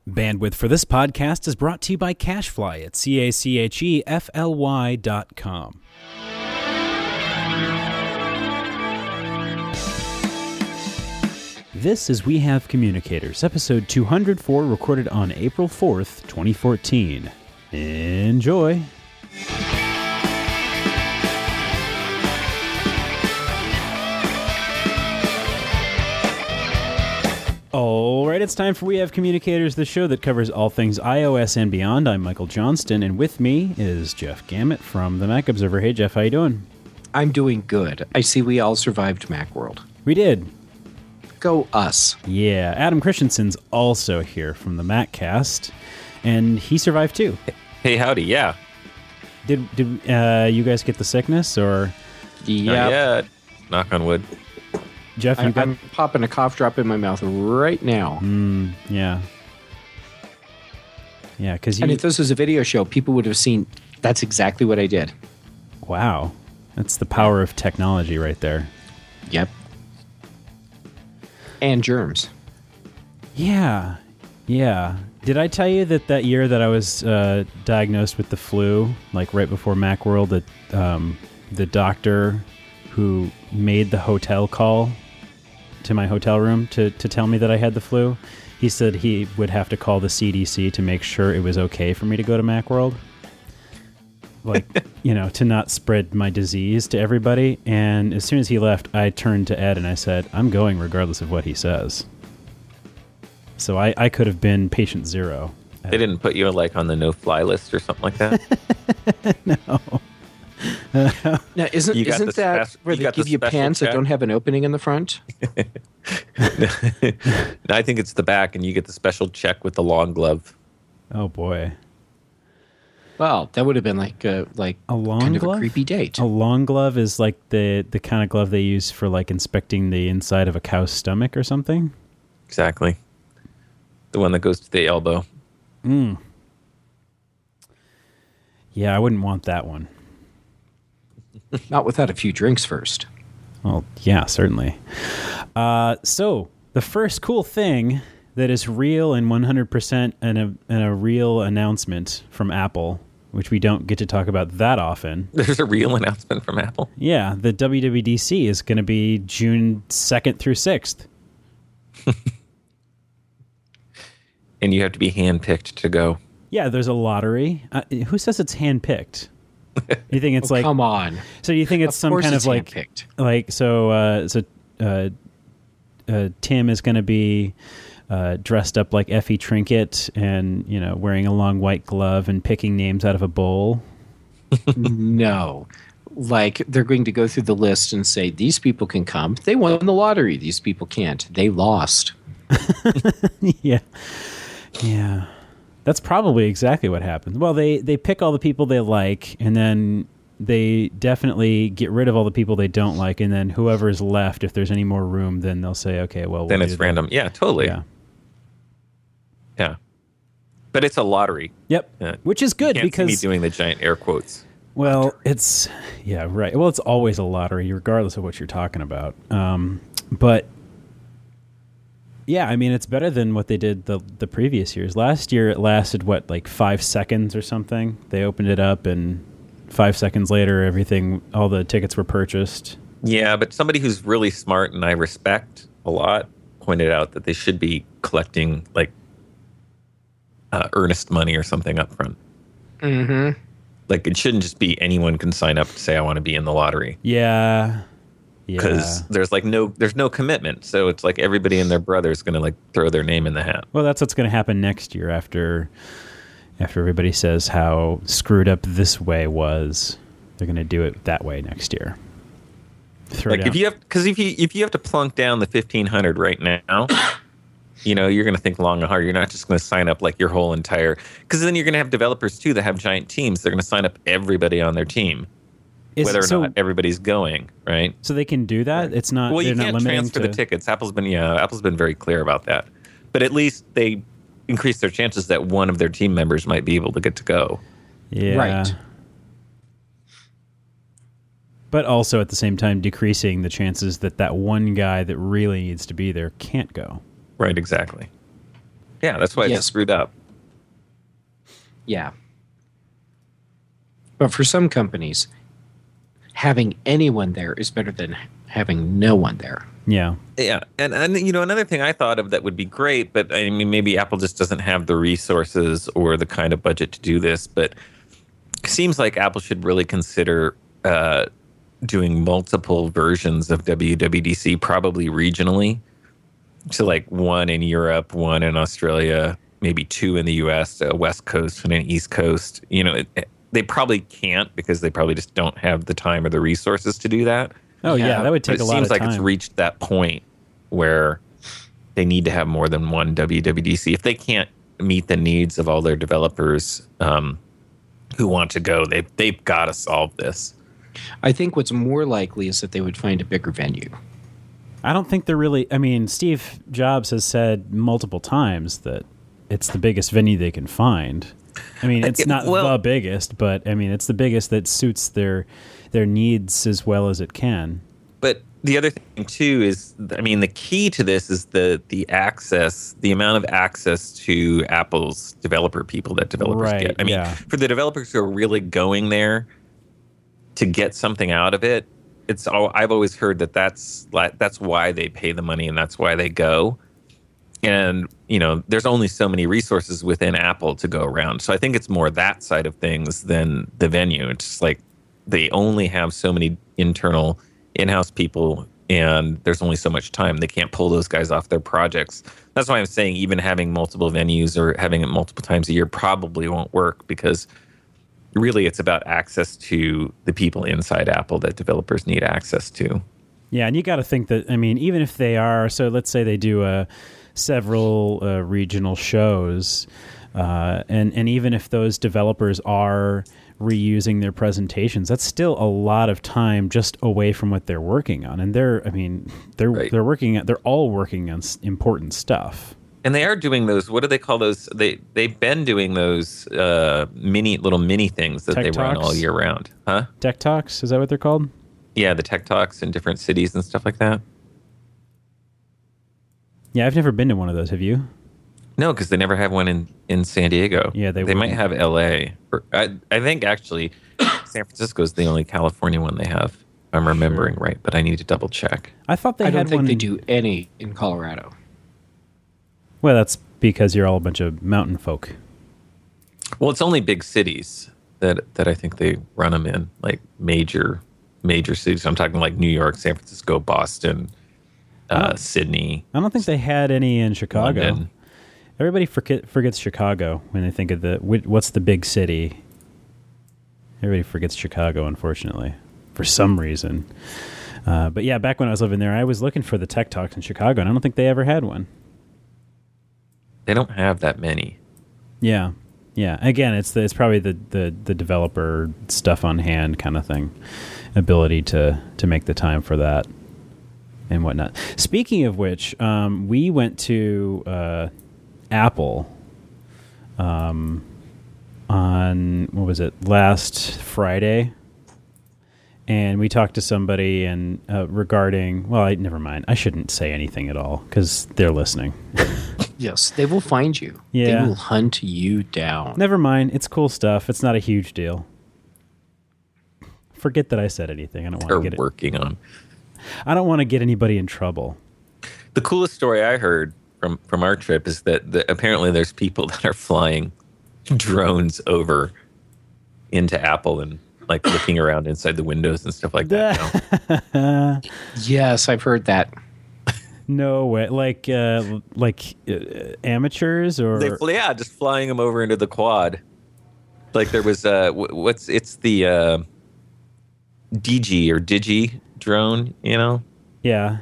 Bandwidth for this podcast is brought to you by CacheFly at CACHEFLY.com. This is We Have Communicators, episode 204, recorded on April 4th, 2014. Enjoy! All right, it's time for We Have Communicators, the show that covers all things iOS and beyond. I'm Michael Johnston, and with me is Jeff Gamet from the Mac Observer. Hey, Jeff, how you doing? I'm doing good. I see we all survived Macworld. We did. Go us. Yeah, Adam Christensen's also here from the MacCast, and he survived too. Hey, howdy, yeah. Did you guys get the sickness, or? Yeah. Not yet. Knock on wood. Jeff, I'm popping a cough drop in my mouth right now. Yeah. Yeah, because And if this was a video show, people would have seen that's exactly what I did. Wow. That's the power of technology right there. Yep. And germs. Yeah. Yeah. Did I tell you that year that I was diagnosed with the flu, like right before Macworld, that the doctor who made the hotel call to my hotel room to tell me that I had the flu, he said he would have to call the CDC to make sure it was okay for me to go to Macworld. Like, to not spread my disease to everybody. And as soon as he left, I turned to Ed and I said, I'm going regardless of what he says. So I could have been patient zero. They didn't put you on the no-fly list or something like that? No. Now, isn't that where they give you pants that don't have an opening in the front? No, I think it's the back, and you get the special check with the long glove. Oh, boy. Well, that would have been like a long kind glove? of a creepy date. A long glove is like the kind of glove they use for inspecting the inside of a cow's stomach or something? Exactly. The one that goes to the elbow. Yeah, I wouldn't want that one. Not without a few drinks first. Well, yeah, certainly. So, the first cool thing that is real and 100% and a real announcement from Apple, which we don't get to talk about that often. There's a real announcement from Apple? Yeah, the WWDC is going to be June 2nd through 6th. And you have to be handpicked to go. Yeah, there's a lottery. Who says it's handpicked? You think it's come on. So you think it's some kind of handpicked. Tim is going to be dressed up like Effie Trinket and, wearing a long white glove and picking names out of a bowl? No. They're going to go through the list and say, these people can come. They won the lottery. These people can't. They lost. Yeah. Yeah. That's probably exactly what happens. Well, they pick all the people they like, and then they definitely get rid of all the people they don't like, and then whoever's left, if there's any more room, then they'll say, okay, well, then it's random. Yeah, totally. Yeah. But it's a lottery. Yep. Which is good because see me doing the giant air quotes. Well, yeah, right. Well, it's always a lottery, regardless of what you're talking about. But yeah, I mean, it's better than what they did the previous years. Last year, it lasted, 5 seconds or something? They opened it up, and 5 seconds later, all the tickets were purchased. Yeah, but somebody who's really smart and I respect a lot pointed out that they should be collecting, earnest money or something up front. Mm-hmm. It shouldn't just be anyone can sign up to say, I want to be in the lottery. Yeah. Because there's no commitment, so it's like everybody and their brother is going to throw their name in the hat. Well, that's what's going to happen next year after everybody says how screwed up this way was. They're going to do it that way next year. If you have to plunk down the 1,500 right now, you're going to think long and hard. You're not just going to sign up your whole entire, because then you're going to have developers too that have giant teams. They're going to sign up everybody on their team. Whether or not everybody's going, right? So they can do that? It's not. Well, you can't transfer the tickets. Apple's been very clear about that. But at least they increase their chances that one of their team members might be able to get to go. Yeah. Right. But also at the same time decreasing the chances that one guy that really needs to be there can't go. Right, exactly. Yeah, that's why it's screwed up. Yeah. But for some companies, having anyone there is better than having no one there. Yeah. Yeah. And another thing I thought of that would be great, but I mean, maybe Apple just doesn't have the resources or the kind of budget to do this, but it seems like Apple should really consider doing multiple versions of WWDC, probably regionally. So like one in Europe, one in Australia, maybe two in the US, a West Coast and an East Coast. They probably can't because they probably just don't have the time or the resources to do that. Oh, yeah, that would take a lot of time. It seems like it's reached that point where they need to have more than one WWDC. If they can't meet the needs of all their developers who want to go, they've got to solve this. I think what's more likely is that they would find a bigger venue. I don't think they're really... I mean, Steve Jobs has said multiple times that it's the biggest venue they can find. I mean, it's not the biggest, but I mean, it's the biggest that suits their needs as well as it can. But the other thing too is, I mean, the key to this is the access, the amount of access to Apple's developer people that developers get. I mean, for the developers who are really going there to get something out of it, I've always heard that's why they pay the money and that's why they go. And, there's only so many resources within Apple to go around. So I think it's more that side of things than the venue. It's just like they only have so many internal in-house people and there's only so much time. They can't pull those guys off their projects. That's why I'm saying even having multiple venues or having it multiple times a year probably won't work, because really it's about access to the people inside Apple that developers need access to. Yeah, and you got to think that, I mean, even if they are, so let's say they do several regional shows, and even if those developers are reusing their presentations, that's still a lot of time just away from what they're working on. And they're all working on important stuff. And they are doing those, what do they call those? They've been doing those little mini things that they run all year round. Huh? Tech Talks, is that what they're called? Yeah, the Tech Talks in different cities and stuff like that. Yeah, I've never been to one of those. Have you? No, because they never have one in San Diego. Yeah, they might have L.A. I think actually San Francisco is the only California one they have. If I'm remembering right, but I need to double check. I thought they had one. I don't think they do any in Colorado. Well, that's because you're all a bunch of mountain folk. Well, it's only big cities that I think they run them in, like major cities. I'm talking like New York, San Francisco, Boston, Sydney. I don't think they had any in Chicago. London. Everybody forgets Chicago when they think of what's the big city. Everybody forgets Chicago, unfortunately, for some reason. But yeah, back when I was living there, I was looking for the Tech Talks in Chicago, and I don't think they ever had one. They don't have that many. Yeah. Again, it's probably the developer stuff on hand kind of thing, ability to make the time for that and whatnot. Speaking of which, we went to Apple on, what was it, last Friday, and we talked to somebody and regarding, never mind, I shouldn't say anything at all because they're listening. Yes, they will find you. Yeah. They will hunt you down. Never mind, it's cool stuff. It's not a huge deal. Forget that I said anything. I don't want to get working on. I don't want to get anybody in trouble. The coolest story I heard from our trip is that apparently there's people that are flying drones over into Apple and like looking around inside the windows and stuff like that now. Yes, I've heard that. No way, like amateurs or just flying them over into the quad. Like there was it's the DG or Digi drone, Yeah.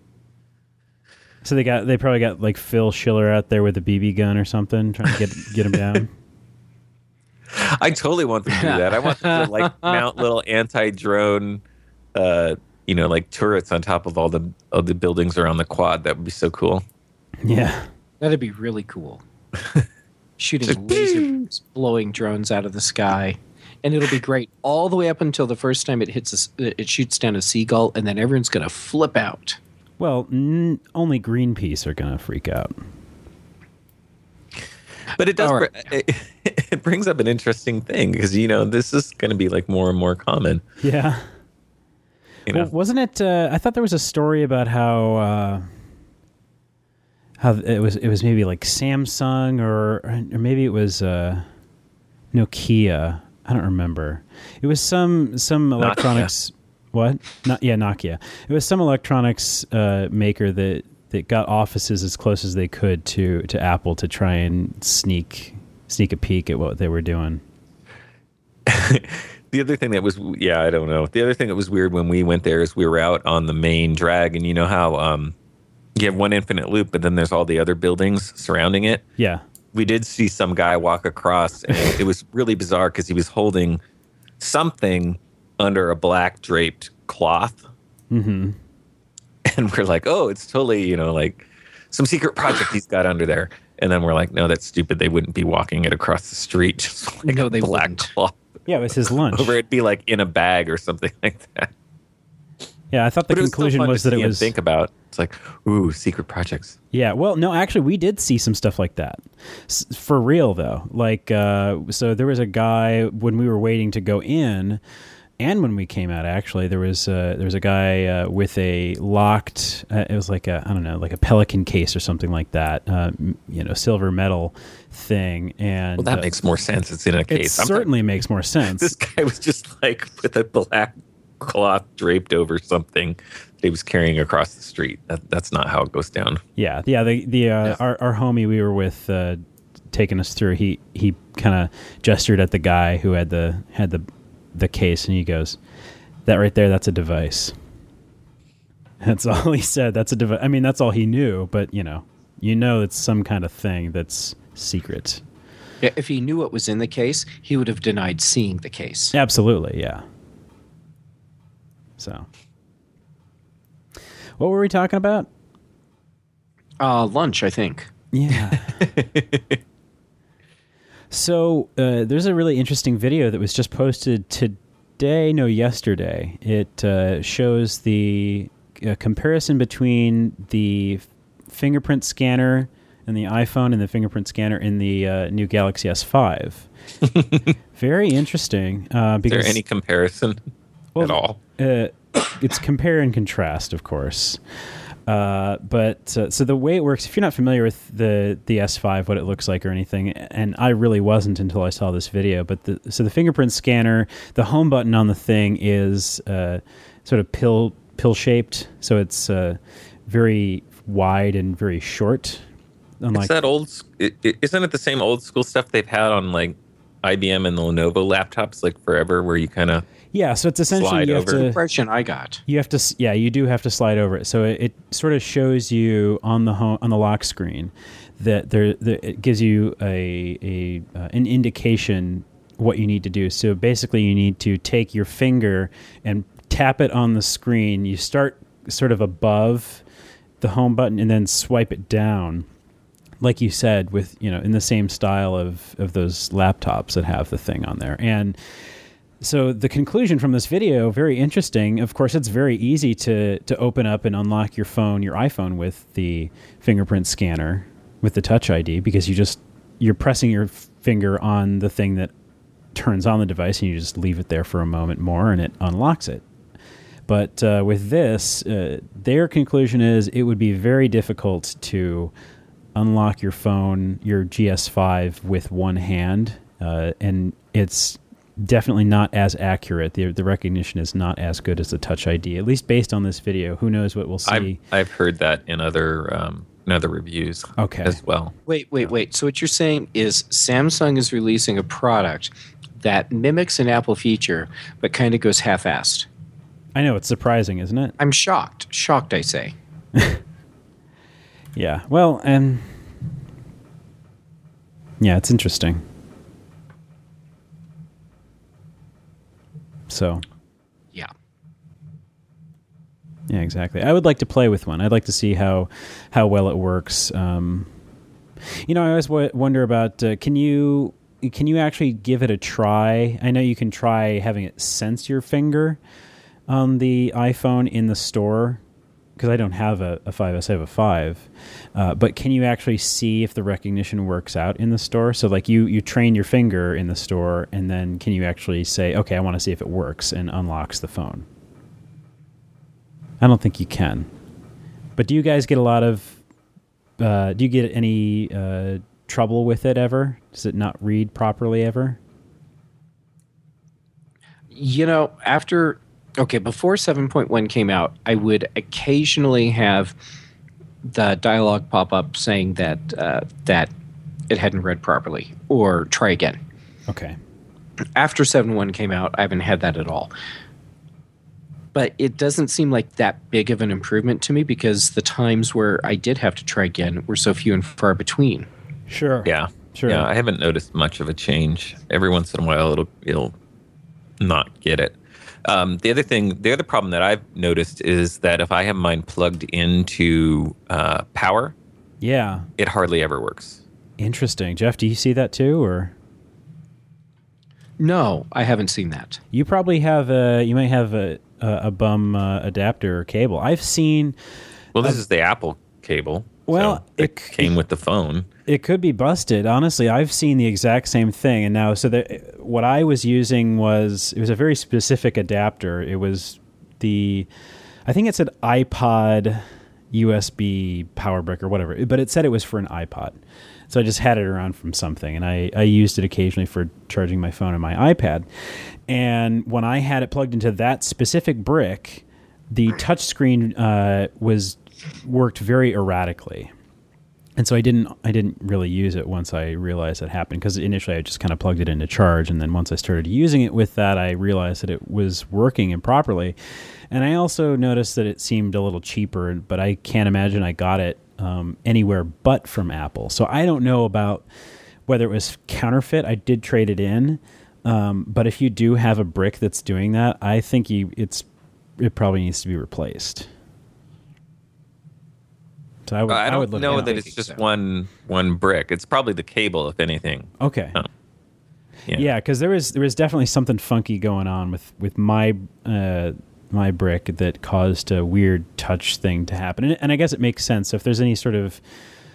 So they probably got like Phil Schiller out there with a BB gun or something, trying to get him down. I totally want them to do that. I want them to like mount little anti-drone, like turrets on top of all the buildings around the quad. That would be so cool. Yeah, that'd be really cool. Shooting lasers, blowing drones out of the sky, and it'll be great all the way up until the first time it shoots down a seagull, and then everyone's gonna flip out. Well, only Greenpeace are gonna freak out. But it does. It brings up an interesting thing because this is going to be like more and more common. Yeah. Well, wasn't it? I thought there was a story about how it was maybe like Samsung or maybe it was Nokia. I don't remember. It was some electronics. Nokia. What? Nokia. It was some electronics maker that got offices as close as they could to Apple to try and sneak a peek at what they were doing. The other thing that was, I don't know. The other thing that was weird when we went there is we were out on the main drag, and you know how you have one infinite loop, but then there's all the other buildings surrounding it. Yeah. We did see some guy walk across, and it was really bizarre because he was holding something under a black draped cloth. Mm-hmm. And we're like, oh, it's totally, like some secret project he's got under there. And then we're like, no, that's stupid. They wouldn't be walking it across the street. Just like they black wouldn't. cloth. Yeah, it was his lunch. Or it'd be like in a bag or something like that. Yeah, I thought the conclusion was that it was... think about. It's like, ooh, secret projects. Yeah, well, no, actually, we did see some stuff like that. For real, though. Like, so there was a guy, when we were waiting to go in, and when we came out, actually, there was a guy with a locked, it was like like a Pelican case or something like that, silver metal thing. And well, that makes more sense. It's in a case. It certainly makes more sense. This guy was just like with a black cloth draped over something he was carrying across the street. That's not how it goes down. Yeah. Our homie we were with taking us through, he kind of gestured at the guy who had the case, and he goes, "That right there, that's a device." That's all he said. That's a device. I mean, that's all he knew, but it's some kind of thing that's secret. Yeah, if he knew what was in the case, he would have denied seeing the case. Absolutely, yeah. So, what were we talking about? Lunch, I think. Yeah. So there's a really interesting video that was just posted yesterday. It shows the comparison between the fingerprint scanner in the iPhone and the fingerprint scanner in the new Galaxy S5. Very interesting. Because, is there any comparison at all? It's compare and contrast, of course. But so the way it works, if you're not familiar with the S5, what it looks like or anything, and I really wasn't until I saw this video, but the fingerprint scanner, the home button on the thing is sort of pill shaped, so it's very wide and very short. It's that old. Isn't it the same old school stuff they've had on like IBM and the Lenovo laptops like forever, where you kind of so it's essentially you have to, the impression I got. You have to, you do have to slide over it. So it sort of shows you on the lock screen that it gives you an indication what you need to do. So basically, you need to take your finger and tap it on the screen. You start sort of above the home button and then swipe it down, like you said, with in the same style of those laptops that have the thing on there. And so the conclusion from this video, very interesting. Of course, it's very easy to open up and unlock your iPhone with the fingerprint scanner with the Touch ID, because you're pressing your finger on the thing that turns on the device, and you just leave it there for a moment more and it unlocks it. But with this, their conclusion is it would be very difficult to unlock your phone, your GS5, with one hand, and it's definitely not as accurate. The recognition is not as good as the Touch ID, at least based on this video. Who knows what we'll see? I've heard that in other reviews as well. Wait. So what you're saying is Samsung is releasing a product that mimics an Apple feature, but kind of goes half-assed. I know, it's surprising, isn't it? I'm shocked. Shocked, I say. Yeah. Well, and yeah, it's interesting. So, yeah, exactly. I would like to play with one. I'd like to see how well it works. I always wonder about can you actually give it a try? I know you can try having it sense your finger on the iPhone in the store, because I don't have a 5S, I have a 5. But can you actually see if the recognition works out in the store? So like you train your finger in the store, and then can you actually say, okay, I want to see if it works, and unlocks the phone? I don't think you can. But do you guys get a lot of, do you get any trouble with it ever? Does it not read properly ever? Before 7.1 came out, I would occasionally have the dialogue pop up saying that it hadn't read properly, or try again. Okay. After 7.1 came out, I haven't had that at all. But it doesn't seem like that big of an improvement to me, because the times where I did have to try again were so few and far between. Sure. Yeah. Sure. Yeah, I haven't noticed much of a change. Every once in a while, it'll not get it. The other problem that I've noticed is that if I have mine plugged into power, it hardly ever works. Interesting. Jeff, do you see that too, or? No, I haven't seen that. You probably have you might have a bum adapter or cable. I've seen. Well, this is the Apple cable. Well, so it came with the phone. It could be busted. Honestly, I've seen the exact same thing. And now, what I was using was a very specific adapter. It was I think it said iPod USB power brick or whatever, but it said it was for an iPod. So I just had it around from something, and I used it occasionally for charging my phone and my iPad. And when I had it plugged into that specific brick, the touchscreen worked very erratically. And so I didn't really use it once I realized that happened, because initially I just kind of plugged it into charge, and then once I started using it with that, I realized that it was working improperly. And I also noticed that it seemed a little cheaper, but I can't imagine I got it anywhere but from Apple. So I don't know about whether it was counterfeit. I did trade it in, but if you do have a brick that's doing that, I think it probably needs to be replaced. So I would don't know that it's just one brick. It's probably the cable, if anything. Okay. Yeah, because there was definitely something funky going on with my my brick that caused a weird touch thing to happen, and I guess it makes sense. So if there's any sort of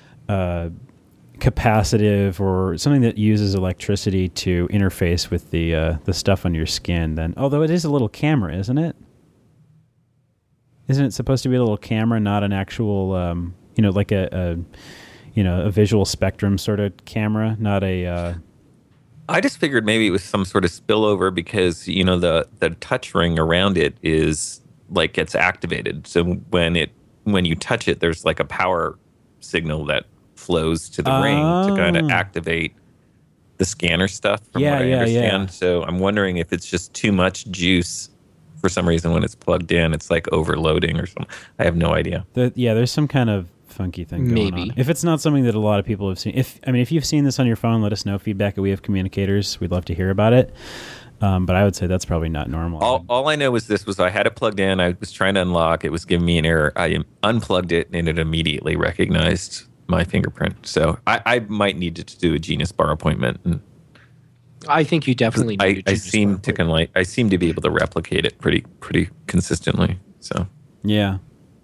capacitive or something that uses electricity to interface with the stuff on your skin, then although it is a little camera, isn't it? Isn't it supposed to be a little camera, not an actual, like a visual spectrum sort of camera, not a... I just figured maybe it was some sort of spillover, because, the touch ring around it is like gets activated. So when you touch it, there's like a power signal that flows to the ring to kind of activate the scanner stuff, from what I understand. Yeah. So I'm wondering if it's just too much juice. For some reason, when it's plugged in, it's like overloading or something. I have no idea. There's some kind of funky thing going on. If it's not something that a lot of people have seen, if you've seen this on your phone, let us know. Feedback at We Have Communicators. We'd love to hear about it. But I would say that's probably not normal. All I know is I had it plugged in. I was trying to unlock. It was giving me an error. I unplugged it, and it immediately recognized my fingerprint. So I might need to do a Genius Bar appointment. And I think you definitely need I seem to be able to replicate it pretty consistently. So yeah,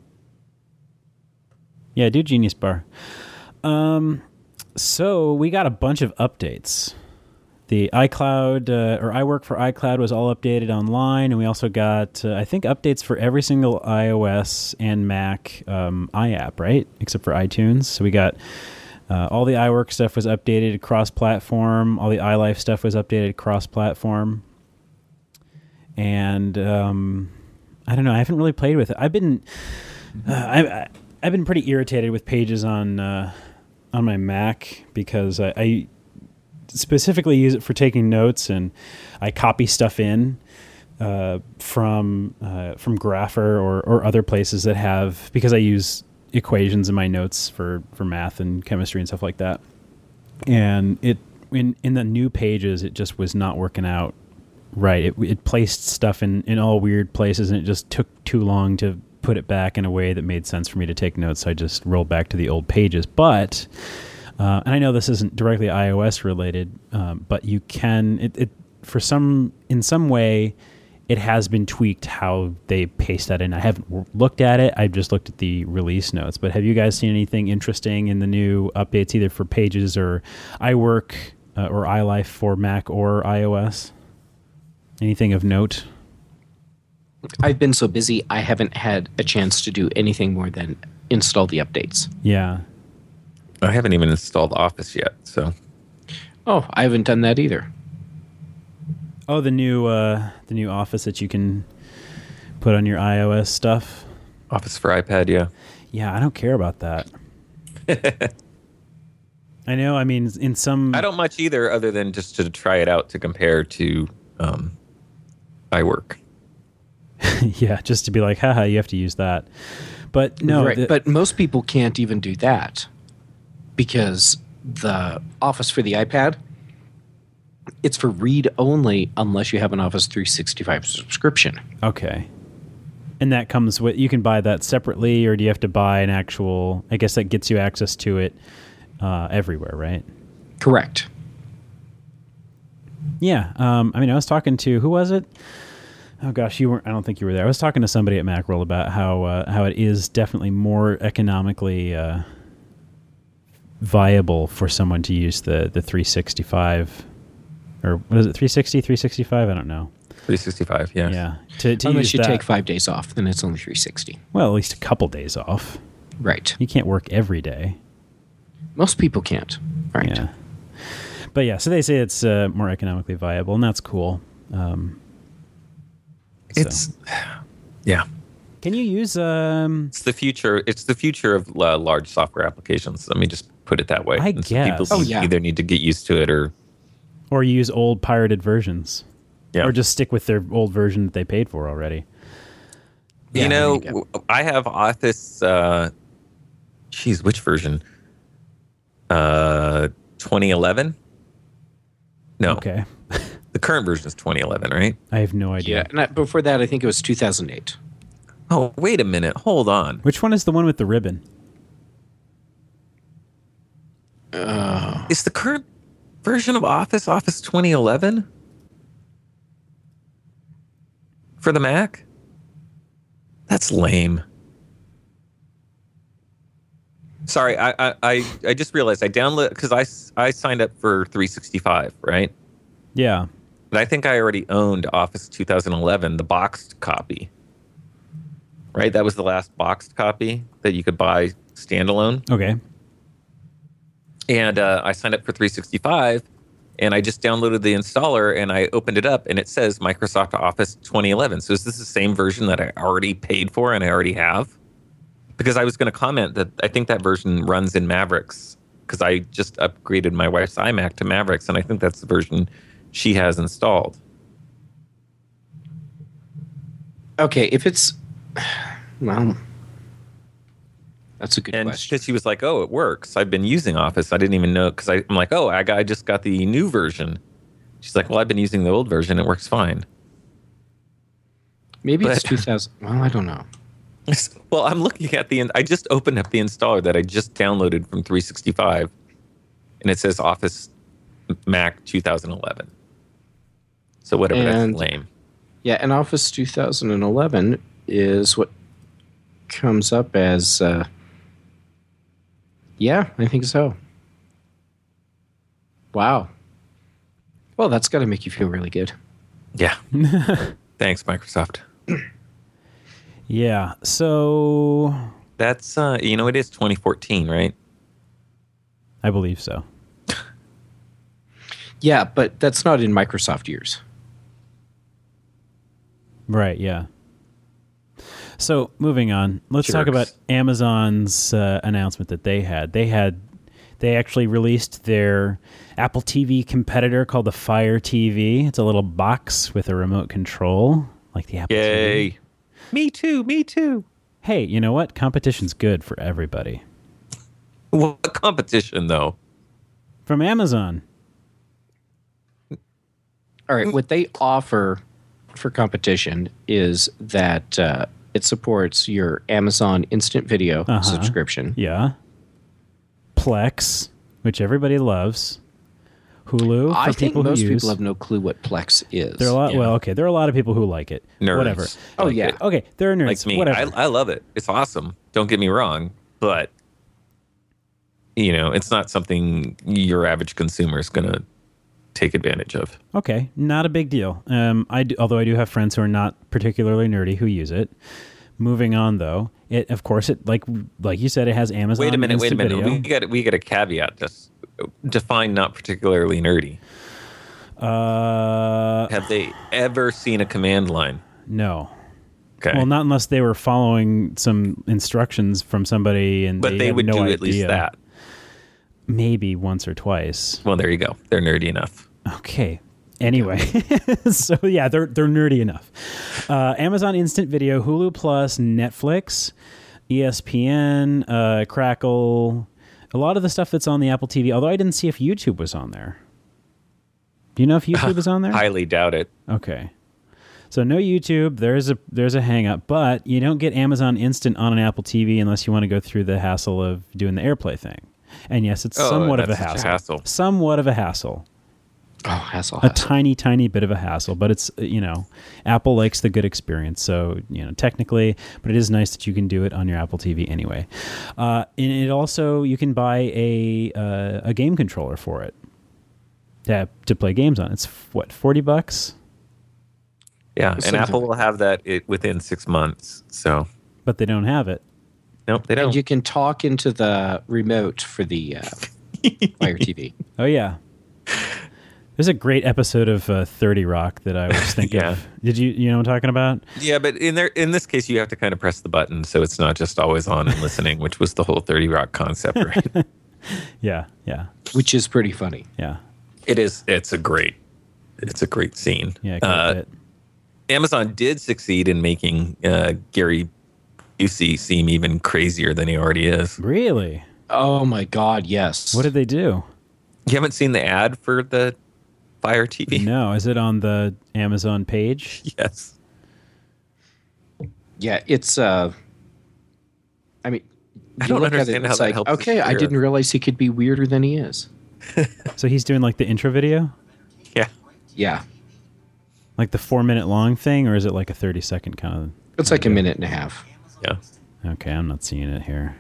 do Genius Bar. So we got a bunch of updates. The iCloud or iWork for iCloud was all updated online, and we also got I think updates for every single iOS and Mac iApp, right? Except for iTunes. So we got. All the iWork stuff was updated cross-platform. All the iLife stuff was updated cross-platform. And I don't know. I haven't really played with it. I've been pretty irritated with Pages on my Mac, because I specifically use it for taking notes, and I copy stuff in from Grapher or other places that have, because I use equations in my notes for math and chemistry and stuff like that. And in the new Pages, it just was not working out right. It placed stuff in all weird places, and it just took too long to put it back in a way that made sense for me to take notes. So I just rolled back to the old Pages. But and I know this isn't directly iOS related, but you can in some way it has been tweaked how they paste that in. I haven't looked at it. I've just looked at the release notes. But have you guys seen anything interesting in the new updates, either for Pages or iWork or iLife for Mac or iOS? Anything of note? I've been so busy, I haven't had a chance to do anything more than install the updates. Yeah. I haven't even installed Office yet, so. Oh, I haven't done that either. Oh, the new Office that you can put on your iOS stuff. Office for iPad, yeah. Yeah, I don't care about that. I know. I mean, in some, I don't much either, other than just to try it out to compare to iWork. Yeah, just to be like, haha, you have to use that. But no, right. But most people can't even do that because the Office for the iPad, it's for read only unless you have an Office 365 subscription. Okay. And that comes with, you can buy that separately, or do you have to buy an actual, I guess that gets you access to it everywhere, right? Correct. Yeah. I mean, I was talking to, who was it? Oh gosh, you weren't, I don't think you were there. I was talking to somebody at Macworld about how it is definitely more economically viable for someone to use the 365, or what is it, 360, 365? I don't know. 365, yes. Yeah. To Unless use you that, take 5 days off, then it's only 360. well, at least a couple days off. Right. You can't work every day. Most people can't. Right. Yeah. But yeah, so they say it's more economically viable, and that's cool. It's, yeah. Can you use? It's the future. It's the future of large software applications. Let me just put it that way. I And so guess. people either need to get used to it or use old pirated versions. Yeah. Or just stick with their old version that they paid for already. Yeah, you there know, you go. I have Office. Which version? 2011. No. Okay. The current version is 2011, right? I have no idea. Yeah. And before that, I think it was 2008. Oh, wait a minute. Hold on. Which one is the one with the ribbon? Is the current version of Office 2011 for the Mac? That's lame. Sorry, I just realized I downloaded because I signed up for 365, right? Yeah. But I think I already owned Office 2011, the boxed copy. Right? That was the last boxed copy that you could buy standalone. Okay. And I signed up for 365, and I just downloaded the installer, and I opened it up, and it says Microsoft Office 2011. So is this the same version that I already paid for and I already have? Because I was going to comment that I think that version runs in Mavericks, because I just upgraded my wife's iMac to Mavericks, and I think that's the version she has installed. Okay, if it's... Well, that's a good And question. because she was like, "Oh, it works. I've been using Office. I didn't even know." Because I'm like, "Oh, I just got the new version." She's like, "Well, I've been using the old version. It works fine." Maybe it's but- 2000. Well, I don't know. Well, I'm looking at I just opened up the installer that I just downloaded from 365, and it says Office Mac 2011. So whatever, And- that's lame. Yeah, and Office 2011 is what comes up as... yeah, I think so. Wow. Well, that's got to make you feel really good. Yeah. Thanks, Microsoft. Yeah. So That's it is 2014, right? I believe so. Yeah, but that's not in Microsoft years. Right. Yeah. So moving on, let's talk about Jerks. Amazon's announcement that they had. They actually released their Apple TV competitor called the Fire TV. It's a little box with a remote control, like the Apple TV. Yay. Me too. Hey, you know what? Competition's good for everybody. What competition, though? From Amazon. All right, what they offer for competition is that it supports your Amazon Instant Video subscription. Yeah. Plex, which everybody loves. Hulu. For I think people most who use. people have no clue what Plex is. There are a lot. Yeah. Well, okay, there are a lot of people who like it. Nerds. Whatever. Oh Like yeah. it. Okay, there are nerds. Like me. Whatever. I love it. It's awesome. Don't get me wrong, but it's not something your average consumer is going to take advantage of. Okay, not a big deal. Although I do have friends who are not particularly nerdy who use it. Moving on, though, of course, like you said, it has Amazon. Wait a minute. Video. We got a caveat. Just define not particularly nerdy. Have they ever seen a command line? No. Okay. Well, not unless they were following some instructions from somebody, and but they have would no do idea. at least that. Maybe once or twice. Well, there you go. They're nerdy enough. Okay. Anyway, so yeah, they're nerdy enough. Amazon Instant Video, Hulu Plus, Netflix, ESPN, Crackle, a lot of the stuff that's on the Apple TV. Although I didn't see if YouTube was on there. Do you know if YouTube is on there? Highly doubt it. Okay. So no YouTube. There's a hang up, but you don't get Amazon Instant on an Apple TV unless you want to go through the hassle of doing the AirPlay thing. And yes, it's somewhat of a hassle. Somewhat of a hassle. Oh, hassle. A tiny, tiny bit of a hassle, but it's, Apple likes the good experience. So, technically, but it is nice that you can do it on your Apple TV anyway. And it also, you can buy a game controller for it to play games on. It's what, $40? Yeah, and Apple will have that within 6 months. So, but they don't have it. Nope, they don't. And you can talk into the remote for the Fire TV. Oh yeah. There's a great episode of 30 Rock that I was thinking Yeah. of. Did you know what I'm talking about? Yeah, but in this case, you have to kind of press the button, so it's not just always on and listening, which was the whole 30 Rock concept, right? Yeah. Which is pretty funny. Yeah. It is. It's a great scene. Yeah, great bit. Amazon did succeed in making Gary Busey seem even crazier than he already is. Really? Oh my God, yes. What did they do? You haven't seen the ad for the Fire TV? No, is it on the Amazon page? Yes. Yeah, it's I mean, I don't understand how that helps his okay, I career. didn't realize he could be weirder than he is. So he's doing like the intro video? Yeah. Yeah. Like the 4-minute long thing, or is it like a 30-second kind of? It's like a minute and a half. Yeah. Okay, I'm not seeing it here.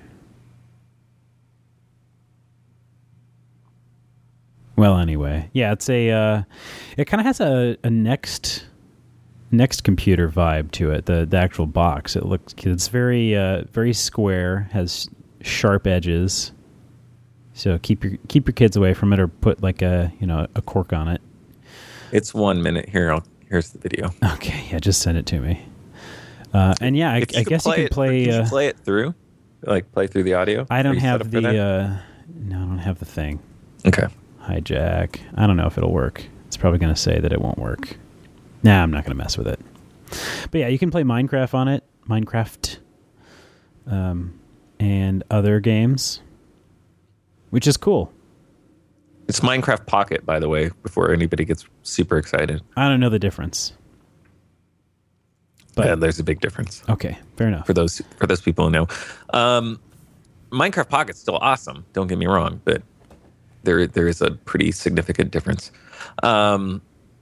Well, anyway, yeah, it's it kind of has a next computer vibe to it. The actual box, it's very square, has sharp edges. So keep your kids away from it, or put like a cork on it. It's 1 minute. Here's the video. Okay, yeah, just send it to me. And yeah, I guess you can play. Can you play it through, like play through the audio. I don't Are you set have up for that? no, I don't have the thing. Okay. Hijack. I don't know if it'll work. It's probably going to say that it won't work. Nah, I'm not going to mess with it. But yeah, you can play Minecraft on it. Minecraft. And other games. Which is cool. It's Minecraft Pocket, by the way, before anybody gets super excited. I don't know the difference. But Yeah, there's a big difference okay, fair enough. for those people who know. Minecraft Pocket's still awesome. Don't get me wrong, but there is a pretty significant difference. But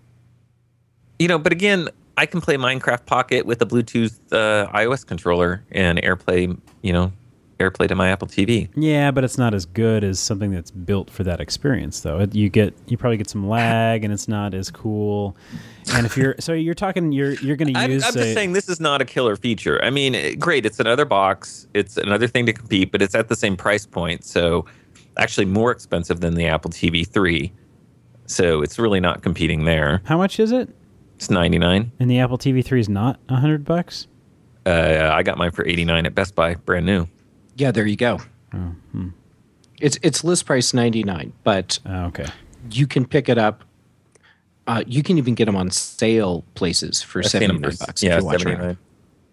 again, I can play Minecraft Pocket with a Bluetooth iOS controller and AirPlay. AirPlay to my Apple TV. Yeah, but it's not as good as something that's built for that experience, though. You probably get some lag, and it's not as cool. And if you're going to use. I'm just saying this is not a killer feature. I mean, great, it's another box, it's another thing to compete, but it's at the same price point, so actually more expensive than the Apple TV 3. So it's really not competing there. How much is it? It's $99. And the Apple TV 3 is not $100? I got mine for $89 at Best Buy, brand new. Yeah, there you go. Oh, It's list price $99, but okay. you can pick it up. You can even get them on sale places for I've seen them $79. for- if Yeah, you watch around. $79.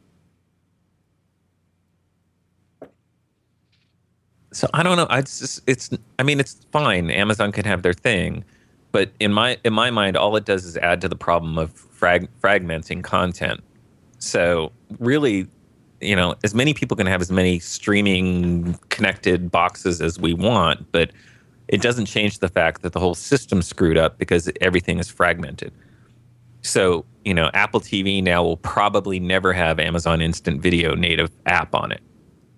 So I don't know. It's fine. Amazon can have their thing, but in my mind, all it does is add to the problem of fragmenting content. So really, as many people can have as many streaming connected boxes as we want, but It doesn't change the fact that the whole system's screwed up because everything is fragmented. So, Apple TV now will probably never have Amazon Instant Video native app on it.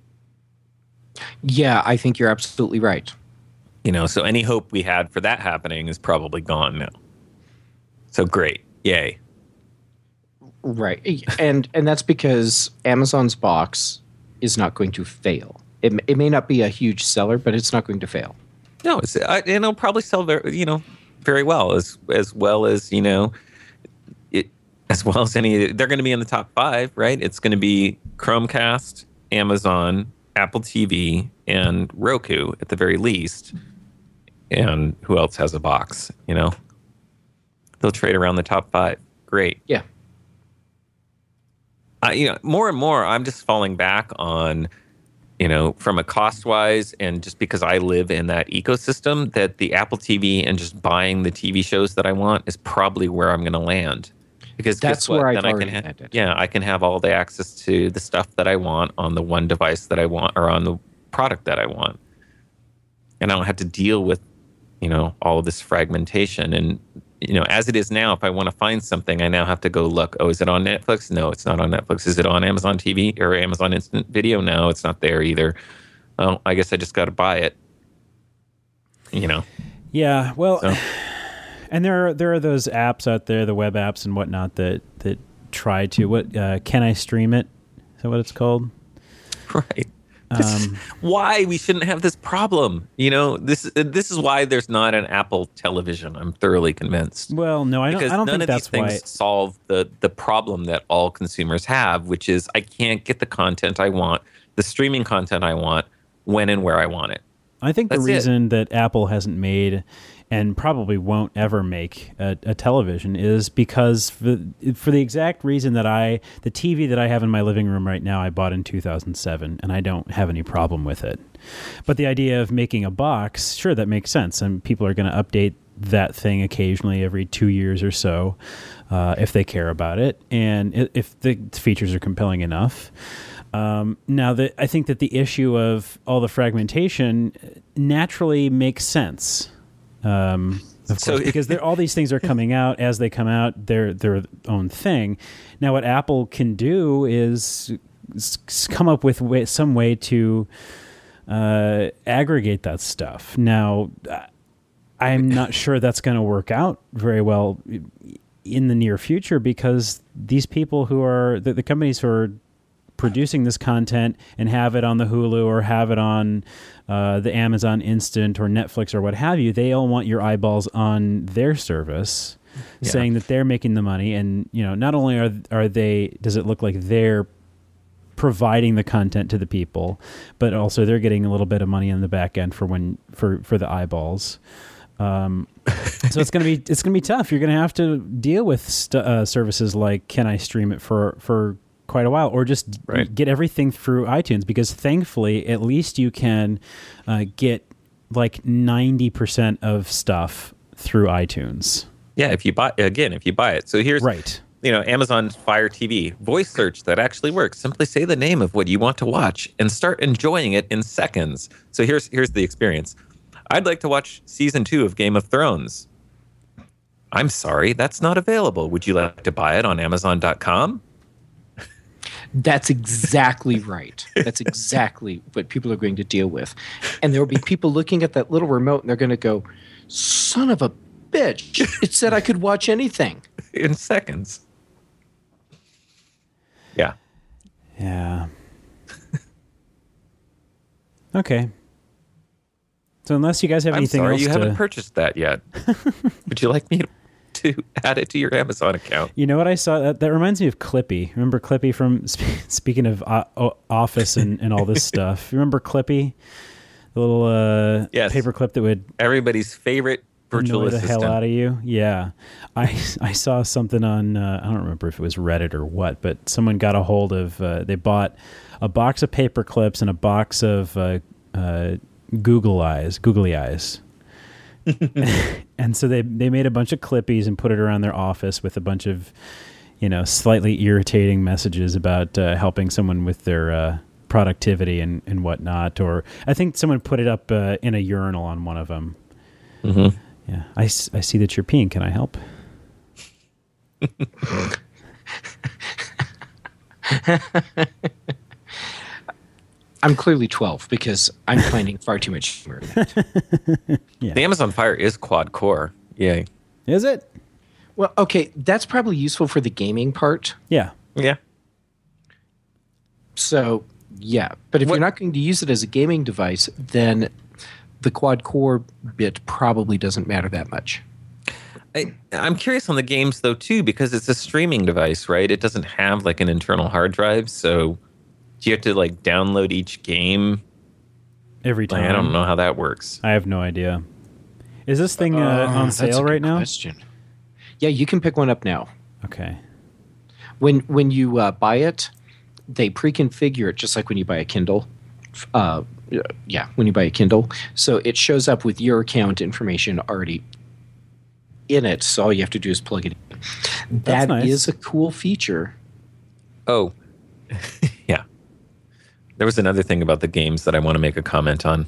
Yeah, I think you're absolutely right. So any hope we had for that happening is probably gone now. So great. Yay. Right. And that's because Amazon's box is not going to fail. It may not be a huge seller, but it's not going to fail. No, it'll probably sell very well, as well as as well as any. They're going to be in the top 5, right? It's going to be Chromecast, Amazon, Apple TV, and Roku at the very least. And who else has a box? They'll trade around the top 5. Great. Yeah. More and more, I'm just falling back on, from a cost-wise, and just because I live in that ecosystem, that the Apple TV and just buying the TV shows that I want is probably where I'm going to land. Because that's where I've already landed. Yeah, I can have all the access to the stuff that I want on the one device that I want, or on the product that I want, and I don't have to deal with, all of this fragmentation. And as it is now, if I want to find something, I now have to go look. Oh, is it on Netflix? No, it's not on Netflix. Is it on Amazon TV or Amazon Instant Video? No, it's not there either. Oh, I guess I just got to buy it. Yeah, well, so. And there are those apps out there, the web apps and whatnot, that try to. Can I stream it? Is that what it's called? Right. This is why we shouldn't have this problem. This is why there's not an Apple television. I'm thoroughly convinced. Well, no, I don't think that's why. None of these things solve the problem that all consumers have, which is I can't get the content I want, the streaming content I want, when and where I want it. I think the reason that Apple hasn't made and probably won't ever make a television is because for the exact reason that the TV that I have in my living room right now, I bought in 2007, and I don't have any problem with it. But the idea of making a box, sure, that makes sense, and people are going to update that thing occasionally every 2 years or so if they care about it, and if the features are compelling enough. Now, I think that the issue of all the fragmentation naturally makes sense. Of course, because all these things are coming out. As they come out, they're their own thing. Now, what Apple can do is come up with some way to aggregate that stuff. Now, I'm not sure that's going to work out very well in the near future, because these people who are the companies who are producing this content and have it on the Hulu or have it on the Amazon Instant or Netflix or what have you, they all want your eyeballs on their service, saying that they're making the money. And not only are they, does it look like they're providing the content to the people, but also they're getting a little bit of money on the back end for the eyeballs. So it's gonna be tough. You're gonna have to deal with services like Can I Stream It for quite a while, or just get everything through iTunes, because thankfully at least you can get like 90% of stuff through iTunes. Yeah, if you buy it. So here's Amazon Fire TV voice search that actually works. Simply say the name of what you want to watch and start enjoying it in seconds. So here's the experience. I'd like to watch season 2 of Game of Thrones. I'm sorry, that's not available. Would you like to buy it on Amazon.com? That's exactly right. That's exactly what people are going to deal with. And there will be people looking at that little remote and they're going to go, son of a bitch, it said I could watch anything. In seconds. Yeah. Yeah. Okay. So unless you guys have anything else you haven't purchased that yet. Would you like me to add it to your Amazon account? You know what I saw? That reminds me of Clippy. Remember Clippy from, speaking of Office and all this stuff. Remember Clippy? The little paperclip that would... Everybody's favorite virtual assistant. Annoy the hell out of you. Yeah. I saw something on, I don't remember if it was Reddit or what, but someone got a hold of, they bought a box of paper clips and a box of googly eyes. And so they made a bunch of Clippies and put it around their office with a bunch of, slightly irritating messages about helping someone with their productivity and whatnot. Or I think someone put it up in a urinal on one of them. Mm-hmm. Yeah, I see that you're peeing. Can I help? I'm clearly 12 because I'm finding far too much humor in that. Yeah. The Amazon Fire is quad core. Yay. Is it? Well, okay, that's probably useful for the gaming part. Yeah. Yeah. So, yeah. But if you're not going to use it as a gaming device, then the quad core bit probably doesn't matter that much. I'm curious on the games, though, too, because it's a streaming device, right? It doesn't have like an internal hard drive. So do you have to like download each game Every time? I don't know how that works. I have no idea. Is this thing on sale right now? Question. Yeah, you can pick one up now. Okay. When you buy it, they pre-configure it just like when you buy a Kindle. When you buy a Kindle. So it shows up with your account information already in it. So all you have to do is plug it in. That nice. is a cool feature. Oh, yeah. There was another thing about the games that I want to make a comment on.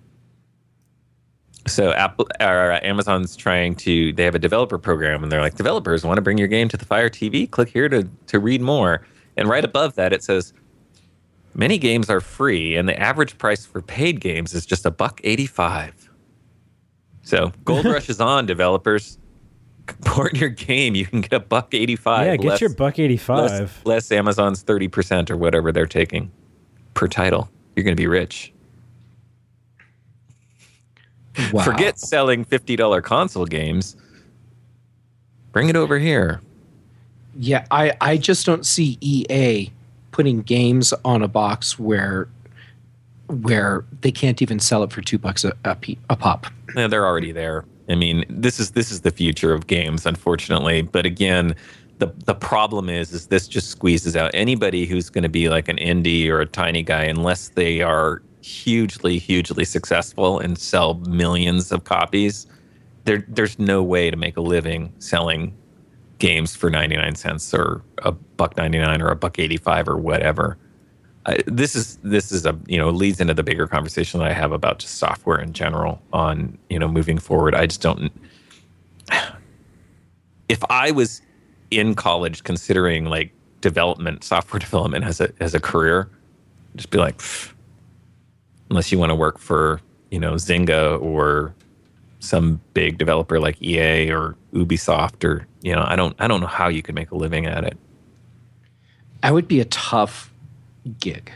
So Amazon's they have a developer program, and they're like, developers want to bring your game to the Fire TV? Click here to read more. And right above that, it says, many games are free, and the average price for paid games is just $1.85. So Gold Rush is on, developers. Port your game, you can get $1.85. Yeah, get your $1.85. Less Amazon's 30% or whatever they're taking per title. You're going to be rich. Wow. Forget selling $50 console games. Bring it over here. Yeah, I just don't see EA putting games on a box where they can't even sell it for $2 a pop. Yeah, they're already there. I mean, this is the future of games, unfortunately. But again, the problem is this just squeezes out anybody who's going to be like an indie or a tiny guy, unless they are hugely, hugely successful and sell millions of copies. There's no way to make a living selling games for 99 cents or $1.99 or $1.85 or whatever. This is leads into the bigger conversation that I have about just software in general on, moving forward. I just don't. If I was in college considering like software development as a career, I'd just be like, unless you want to work for, Zynga or some big developer like EA or Ubisoft or, I don't know how you could make a living at it. That would be a tough gig.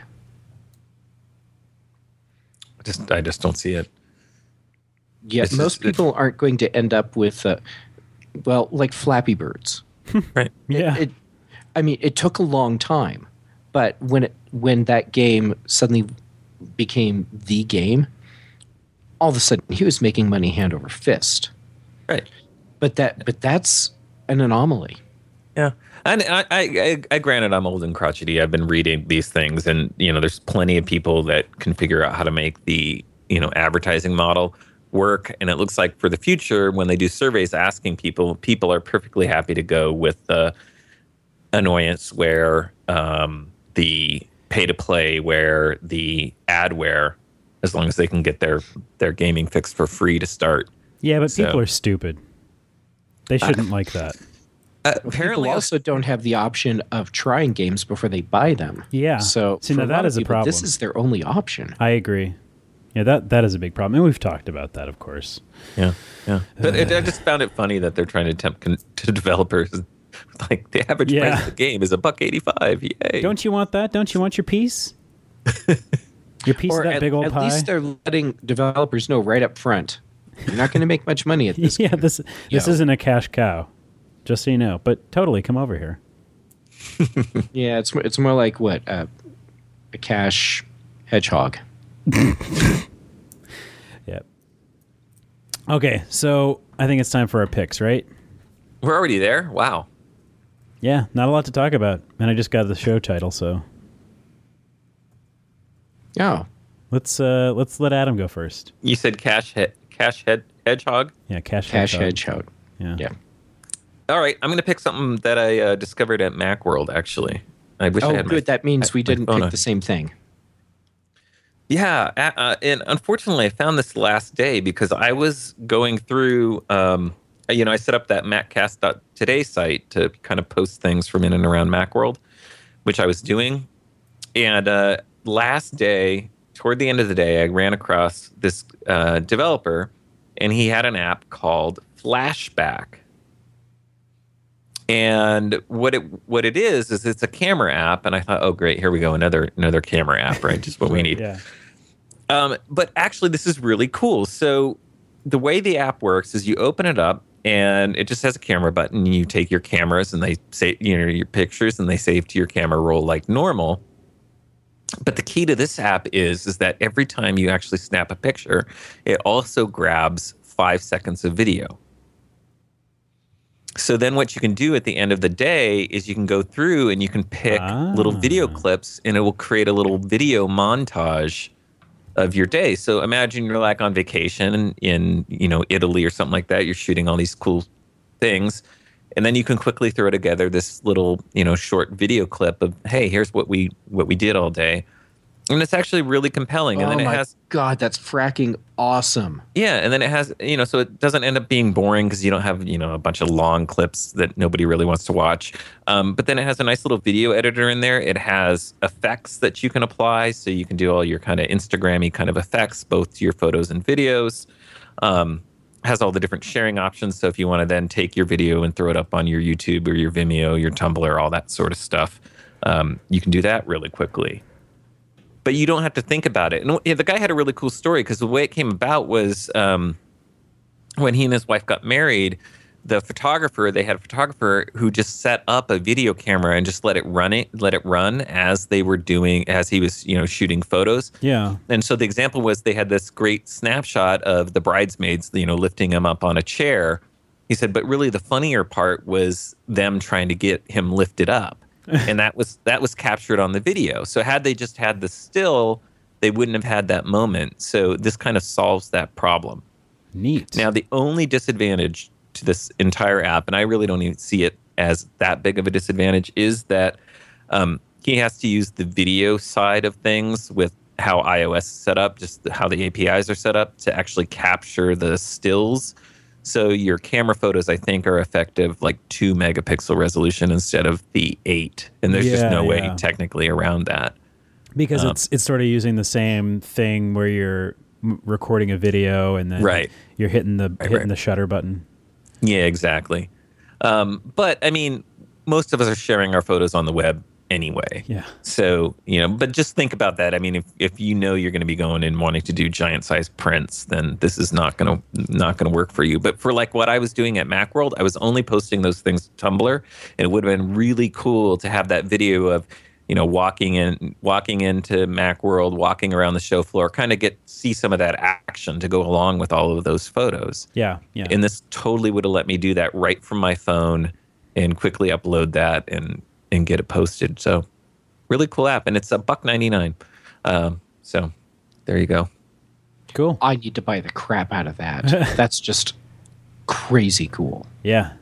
I just don't see it. Yeah, most people aren't going to end up with, like Flappy Birds. Right. Yeah. It took a long time, but when that game suddenly became the game, all of a sudden he was making money hand over fist. Right. But that's an anomaly. Yeah. And I granted I'm old and crotchety. I've been reading these things, and there's plenty of people that can figure out how to make the advertising model work. And it looks like for the future, when they do surveys asking people are perfectly happy to go with the annoyance where the pay to play, where the adware, as long as they can get their gaming fix for free to start. Yeah, but people are stupid. They shouldn't like that. Apparently, people also don't have the option of trying games before they buy them. Yeah. So now that is a problem. This is their only option. I agree. Yeah, that is a big problem, and we've talked about that, of course. Yeah. But I just found it funny that they're trying to tempt to developers. Like the average price of the game is $1.85. Yay! Don't you want that? Don't you want your piece? Your piece of that big old pie. At least they're letting developers know right up front. You're not going to make much money at this. Yeah, this isn't a cash cow. Just so you know, but totally come over here. Yeah, it's more like what a cash hedgehog. Yep. Okay, so I think it's time for our picks, right? We're already there. Wow. Yeah, not a lot to talk about, and I just got the show title, so Oh, let's let Adam go first. You said hedgehog. Yeah, cash hedgehog. Yeah. All right, I'm going to pick something that I discovered at Macworld, actually. I wish I had good. That means we didn't pick the same thing. Yeah, and unfortunately, I found this last day because I was going through. I set up that MacCast.today site to kind of post things from in and around Macworld, which I was doing. And last day, toward the end of the day, I ran across this developer, and he had an app called Flashback. And what it is it's a camera app, and I thought, oh great, here we go, another camera app, right? Just what we need. Yeah. But actually, this is really cool. So the way the app works is you open it up, and it just has a camera button. And you take your cameras, and they say, your pictures, and they save to your camera roll like normal. But the key to this app is that every time you actually snap a picture, it also grabs 5 seconds of video. So then what you can do at the end of the day is you can go through and you can pick little video clips, and it will create a little video montage of your day. So imagine you're like on vacation in Italy or something like that. You're shooting all these cool things, and then you can quickly throw together this little short video clip of, hey, here's what we did all day. And it's actually really compelling. And then it has, God, that's fracking awesome. Yeah, and then it has, so it doesn't end up being boring because you don't have, a bunch of long clips that nobody really wants to watch. But then it has a nice little video editor in there. It has effects that you can apply, so you can do all your kind of Instagram-y kind of effects, both to your photos and videos. Has all the different sharing options, so if you want to then take your video and throw it up on your YouTube or your Vimeo, your Tumblr, all that sort of stuff, you can do that really quickly. But you don't have to think about it. And the guy had a really cool story, because the way it came about was when he and his wife got married, they had a photographer who just set up a video camera and just let it run as he was, shooting photos. Yeah. And so the example was they had this great snapshot of the bridesmaids, lifting him up on a chair. He said, but really the funnier part was them trying to get him lifted up. And that was captured on the video. So had they just had the still, they wouldn't have had that moment. So this kind of solves that problem. Neat. Now, the only disadvantage to this entire app, and I really don't even see it as that big of a disadvantage, is that he has to use the video side of things with how iOS is set up, just how the APIs are set up to actually capture the stills. So your camera photos, I think, are effective like 2 megapixel resolution instead of the 8. And there's just no way technically around that. Because it's sort of using the same thing where you're recording a video and then you're hitting the shutter button. Yeah, exactly. But I mean, most of us are sharing our photos on the web anyway. Yeah. So, but just think about that. I mean, if you're going to be going and wanting to do giant size prints, then this is not going to work for you. But for like what I was doing at Macworld, I was only posting those things to Tumblr, and it would have been really cool to have that video of, walking into Macworld, walking around the show floor, kind of see some of that action to go along with all of those photos. Yeah. Yeah. And this totally would have let me do that right from my phone and quickly upload that and get it posted. So really cool app, and it's $1.99. So there you go. Cool. I need to buy the crap out of that. That's just crazy cool. Yeah.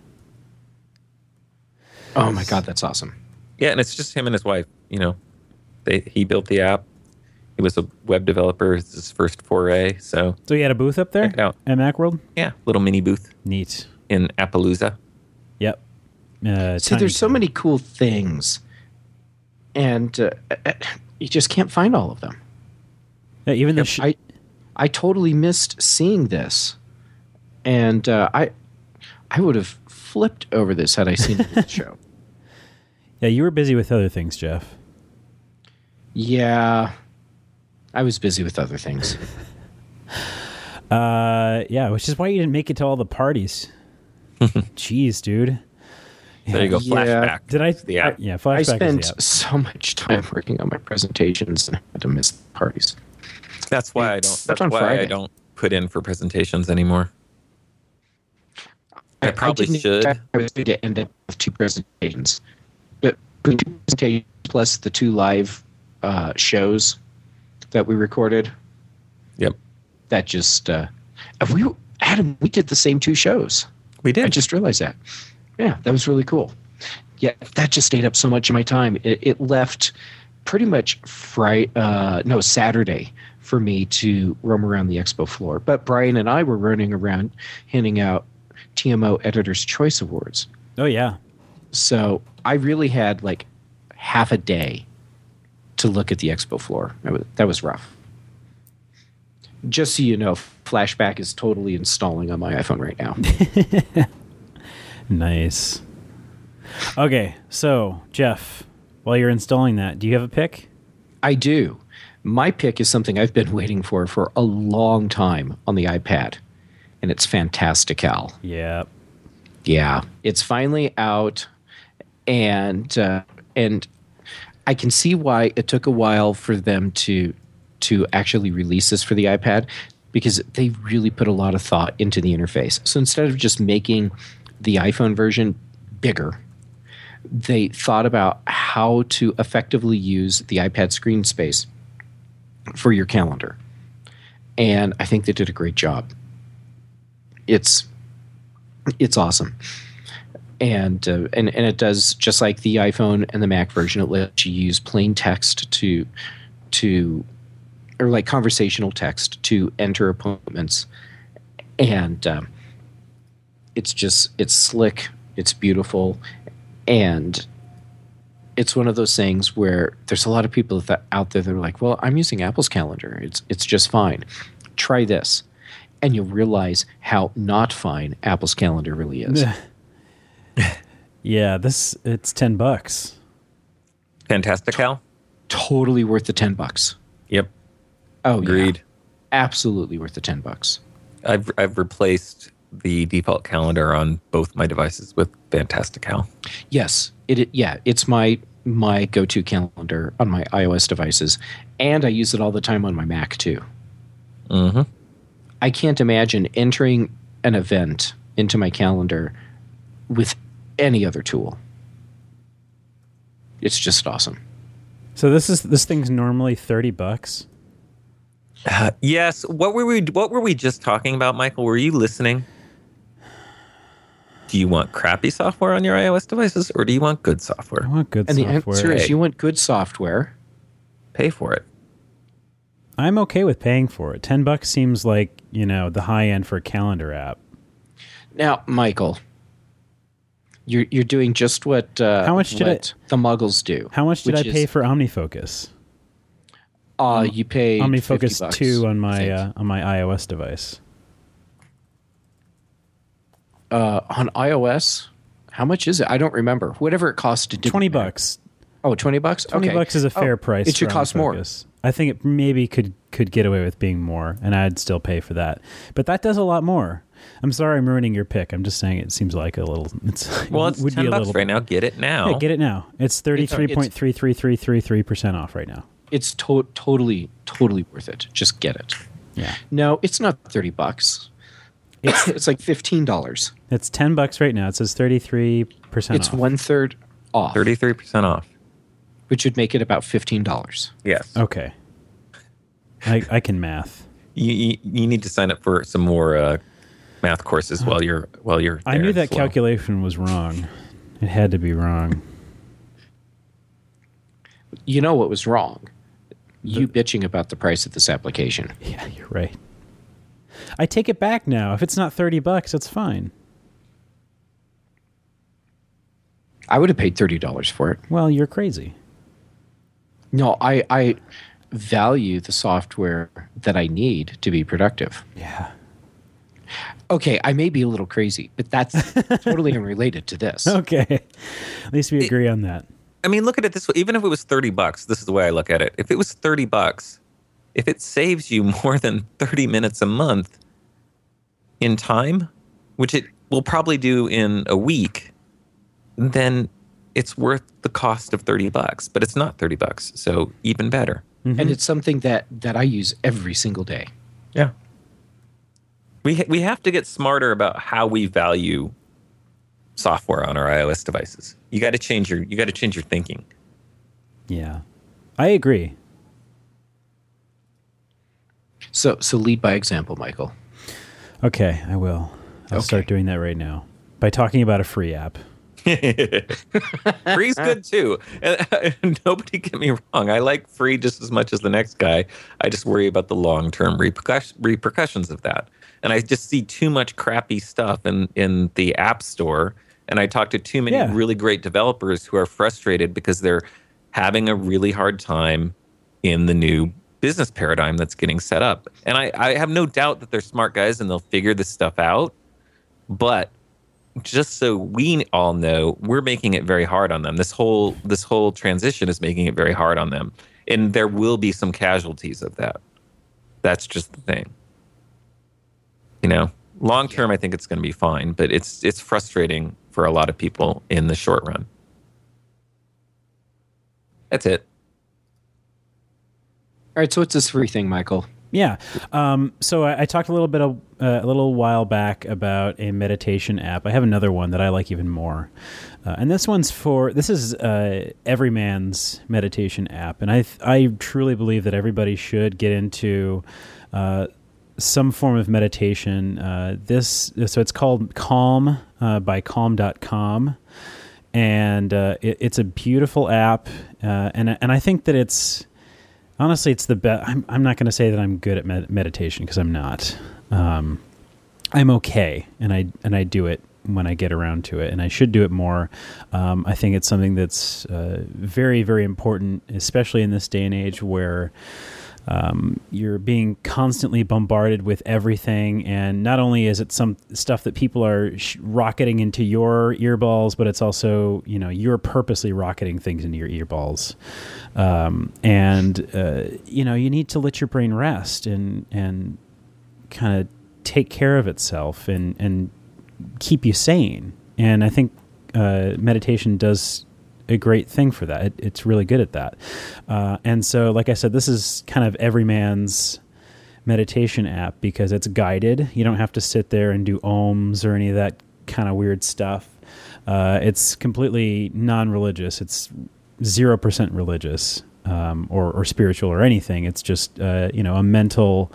Oh my God, that's awesome. Yeah, and it's just him and his wife. He built the app. He was a web developer. It's his first foray. So he had a booth up there at Macworld? Yeah, little mini booth. Neat. In Appaloosa. Yep. See, there's so many cool things, and you just can't find all of them. Yeah, even the I totally missed seeing this, and I would have flipped over this had I seen it in the show. Yeah, you were busy with other things, Jeff. Yeah, I was busy with other things. Yeah, which is why you didn't make it to all the parties. Jeez, dude. There you go. Flashback. Did I? The app. Yeah, Flashback. I spent so much time working on my presentations and I had to miss the parties. That's why I don't. That's why I don't put in for presentations anymore. I probably should. I was going to end up with 2 presentations, but 2 presentations plus the 2 live shows that we recorded. Yep. That just Adam, we did the same 2 shows. We did. I just realized that. Yeah, that was really cool. Yeah, that just ate up so much of my time. It left pretty much Saturday for me to roam around the expo floor. But Brian and I were running around handing out TMO Editor's Choice Awards. Oh, yeah. So I really had like half a day to look at the expo floor. That was rough. Just so you know, Flashback is totally installing on my iPhone right now. Nice. Okay, so Jeff, while you're installing that, do you have a pick? I do. My pick is something I've been waiting for a long time on the iPad, and it's Fantastical. Yeah. Yeah, it's finally out, and I can see why it took a while for them to actually release this for the iPad, because they really put a lot of thought into the interface. So instead of just making the iPhone version bigger, they thought about how to effectively use the iPad screen space for your calendar. And I think they did a great job. It's awesome. And it does just like the iPhone and the Mac version. It lets you use plain text to or like conversational text to enter appointments. And it's slick, it's beautiful, and it's one of those things where there's a lot of people out there that are like, well, I'm using Apple's calendar. It's just fine. Try this. And you'll realize how not fine Apple's calendar really is. Yeah, it's $10. Fantastical? Totally worth the $10. Yep. Oh, agreed. Yeah. Absolutely worth the $10. I've replaced the default calendar on both my devices with Fantastical. Yes, it's my go-to calendar on my iOS devices, and I use it all the time on my Mac too. Mm-hmm. I can't imagine entering an event into my calendar with any other tool. It's just awesome. So this thing's normally $30. Yes. What were we just talking about, Michael? Were you listening? Do you want crappy software on your iOS devices, or do you want good software? I want good software. And the answer is you want good software. Pay for it. I'm okay with paying for it. $10 seems like, the high end for a calendar app. Now, Michael, you're doing just what how much did the Muggles do. How much did I pay for OmniFocus? You paid OmniFocus 2 on my I iOS device. On iOS, how much is it? I don't remember. Whatever it cost to do. $20. Oh, $20? $20 is a fair price. It should cost more. I think it maybe could get away with being more, and I'd still pay for that. But that does a lot more. I'm sorry I'm ruining your pick. I'm just saying it seems like a little. It's $10 right now. Get it now. Yeah, get it now. It's 33.33333% off right now. It's totally worth it. Just get it. Yeah. No, it's not $30. It's like $15. It's $10 right now. It says 33% off. It's 1/3 off. 33% off. Which would make it about $15. Yes. Okay. I can math. You need to sign up for some more math courses while you're there. I knew that calculation was wrong. It had to be wrong. You know what was wrong? You bitching about the price of this application. Yeah, you're right. I take it back now. If it's not $30, it's fine. I would have paid $30 for it. Well, you're crazy. No, I value the software that I need to be productive. Yeah. Okay, I may be a little crazy, but that's totally unrelated to this. Okay. At least we agree on that. I mean, look at it this way. Even if it was $30, this is the way I look at it. If it was $30, if it saves you more than 30 minutes a month in time, which it will probably do in a week, then it's worth the cost of $30. But it's not $30, so even better. Mm-hmm. And it's something that I use every single day. Yeah. We have to get smarter about how we value software on our iOS devices. You got to change your thinking. Yeah. I agree. So lead by example, Michael. Okay, I will. I'll start doing that right now by talking about a free app. Free's good too. And nobody get me wrong. I like Free just as much as the next guy. I just worry about the long-term repercussions of that. And I just see too much crappy stuff in the App Store. And I talk to too many really great developers who are frustrated because they're having a really hard time in the new business paradigm that's getting set up. And I have no doubt that they're smart guys and they'll figure this stuff out. But just so we all know, we're making it very hard on them. This whole transition is making it very hard on them. And there will be some casualties of that. That's just the thing. Long term, I think it's going to be fine, but it's frustrating for a lot of people in the short run. That's it. All right, so what's this free thing, Michael? Yeah. So I talked a little while back about a meditation app. I have another one that I like even more. And this is Everyman's meditation app. And I truly believe that everybody should get into some form of meditation. So it's called Calm by Calm.com. And it's a beautiful app. And I think that honestly, it's the best. I'm not going to say that I'm good at meditation because I'm not. I'm okay, and I do it when I get around to it, and I should do it more. I think it's something that's very, very important, especially in this day and age where you're being constantly bombarded with everything, and not only is it some stuff that people are rocketing into your earballs, but it's also you're purposely rocketing things into your earballs, you need to let your brain rest and kind of take care of itself and keep you sane. And I think meditation does a great thing for that. It's really good at that. And so, like I said, this is kind of Everyman's meditation app because it's guided. You don't have to sit there and do ohms or any of that kind of weird stuff. It's completely non-religious. It's 0% religious or spiritual or anything. It's just a mental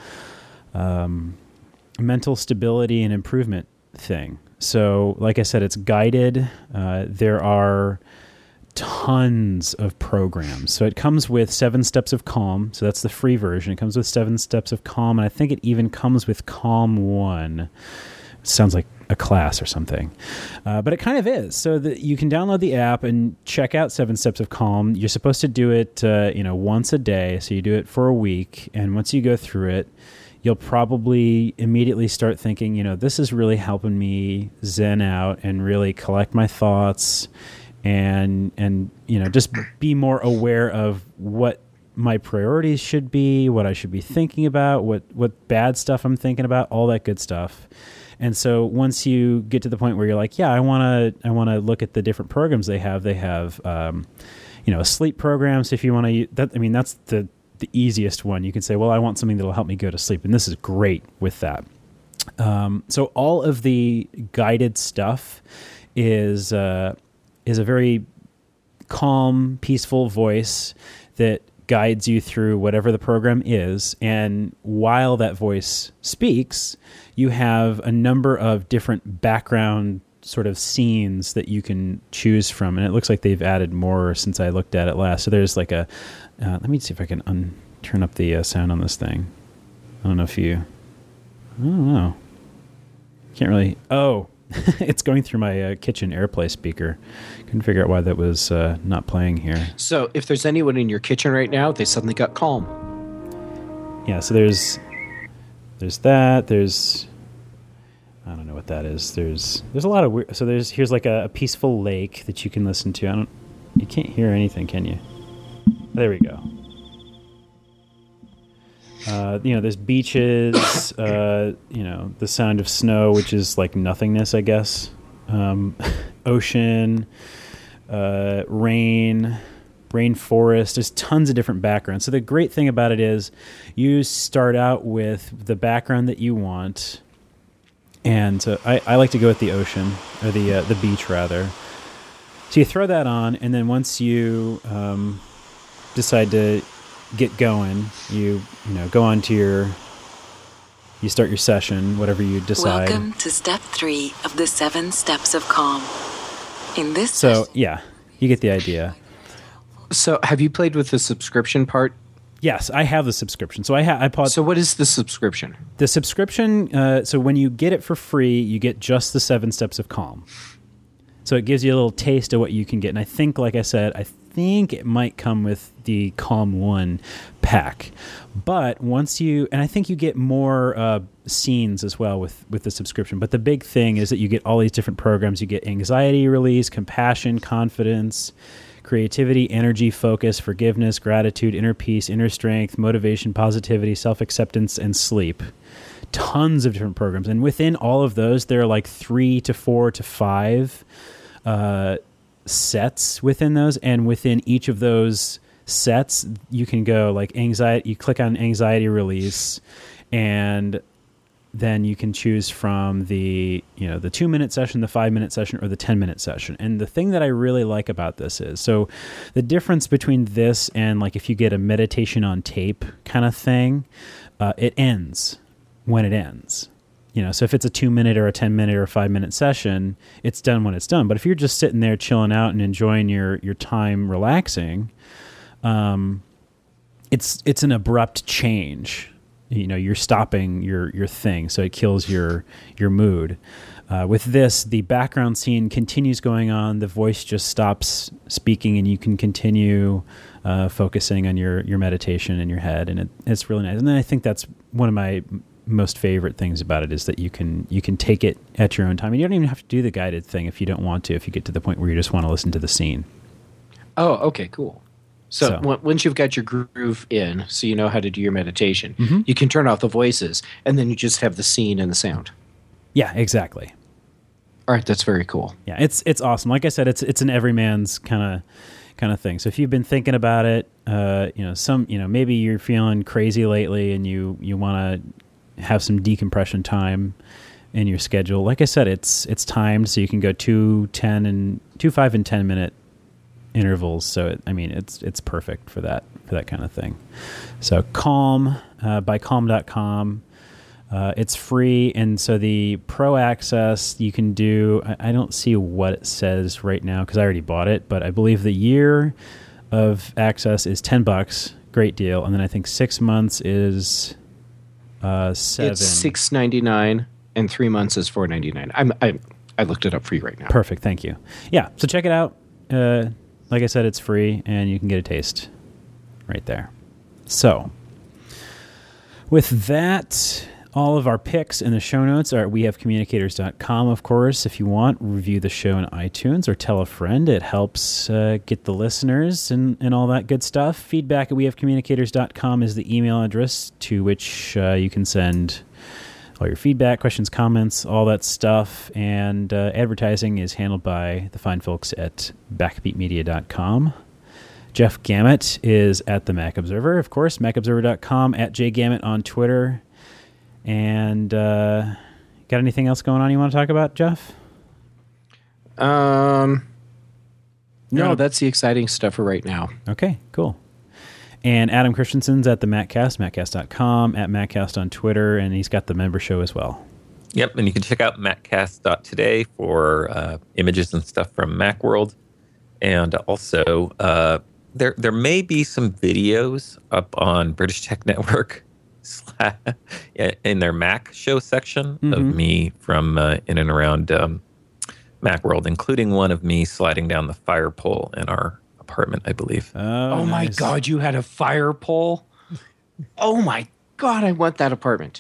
stability and improvement thing. So, like I said, it's guided. There are tons of programs. So it comes with 7 Steps of Calm. So that's the free version. It comes with 7 Steps of Calm, and I think it even comes with Calm 1. It sounds like a class or something. But it kind of is. So you can download the app and check out 7 Steps of Calm. You're supposed to do it once a day. So you do it for a week. And once you go through it, you'll probably immediately start thinking, this is really helping me zen out and really collect my thoughts and just be more aware of what my priorities should be, what I should be thinking about, what bad stuff I'm thinking about, all that good stuff. And so once you get to the point where you're like, yeah, I want to look at the different programs they have. They have a sleep program. So if you want to, that's the easiest one. You can say, well, I want something that'll help me go to sleep, and this is great with that. So all of the guided stuff is a very calm, peaceful voice that guides you through whatever the program is. And while that voice speaks, you have a number of different background sort of scenes that you can choose from. And it looks like they've added more since I looked at it last. So there's like let me see if I can turn up the sound on this thing. I don't know. Can't really. Oh, it's going through my kitchen AirPlay speaker. Couldn't figure out why that was not playing here. So if there's anyone in your kitchen right now, they suddenly got calm. Yeah, so there's that. There's, I don't know what that is. There's a lot of weird. So here's like a peaceful lake that you can listen to. You can't hear anything, can you? There we go. There's beaches, the sound of snow, which is like nothingness, I guess. Ocean, rainforest. There's tons of different backgrounds. So the great thing about it is you start out with the background that you want. And so I like to go with the ocean, or the beach rather. So you throw that on, and then once you decide to get going, you go on to you start your session, whatever you decide. Welcome to step 3 of the 7 Steps of Calm. So yeah, you get the idea. So have you played with the subscription part? Yes, I have the subscription. So I paused. So what is the subscription? The subscription, so when you get it for free, you get just the 7 Steps of Calm. So it gives you a little taste of what you can get. And I think, like I said, I think it might come with the Calm 1 pack. But once and I think you get more scenes as well with the subscription. But the big thing is that you get all these different programs. You get anxiety release, compassion, confidence, creativity, energy, focus, forgiveness, gratitude, inner peace, inner strength, motivation, positivity, self-acceptance, and sleep. Tons of different programs. And within all of those, there are like 3 to 4 to 5 sets within those. And within each of those sets, you can go like anxiety, you click on anxiety release, and then you can choose from the 2-minute session, the 5-minute session, or the 10-minute session. And the thing that I really like about this is, so the difference between this and like if you get a meditation on tape kind of thing, it ends when it ends. So if it's a 2-minute or a 10-minute or a 5-minute session, it's done when it's done. But if you're just sitting there chilling out and enjoying your time relaxing, it's an abrupt change. You're stopping your thing, so it kills your mood. With this, the background scene continues going on. The voice just stops speaking, and you can continue focusing on your meditation in your head, and it's really nice. And then I think that's one of my most favorite things about it is that you can take it at your own time. And you don't even have to do the guided thing if you don't want to. If you get to the point where you just want to listen to the scene. Oh, okay, cool. So once you've got your groove in, so you know how to do your meditation, you can turn off the voices, and then you just have the scene and the sound. Yeah, exactly. All right, that's very cool. Yeah, it's awesome. Like I said, it's an everyman's kind of thing. So if you've been thinking about it, maybe you're feeling crazy lately, and you want to have some decompression time in your schedule. Like I said, it's timed, so you can go 2, 5, and 10-minute intervals. So it's perfect for that kind of thing. So Calm by Calm.com. It's free, and so the Pro Access you can do. I don't see what it says right now because I already bought it, but I believe the year of access is $10. Great deal. And then I think 6 months is $7. It's $6.99, and 3 months is $4.99. I looked it up for you right now. Perfect. Thank you. Yeah. So check it out. Like I said, it's free, and you can get a taste right there. So with that, all of our picks in the show notes are at wehavecommunicators.com, of course. If you want, review the show in iTunes or tell a friend. It helps get the listeners and all that good stuff. Feedback at wehavecommunicators.com is the email address to which you can send all your feedback, questions, comments, all that stuff. And advertising is handled by the fine folks at backbeatmedia.com. Jeff Gamet is at the Mac Observer, of course, macobserver.com, at jgamet on Twitter. And got anything else going on you want to talk about, Jeff? No, that's the exciting stuff for right now. Okay, cool. And Adam Christensen's at the Maccast, maccast.com, at Maccast on Twitter, and he's got the member show as well. Yep, and you can check out maccast.today for images and stuff from Macworld. And also, there may be some videos up on British Tech Network in their Mac show section of me from in and around Macworld, including one of me sliding down the fire pole in our apartment, I believe. Oh my God, you had a fire pole? Oh my God, I want that apartment.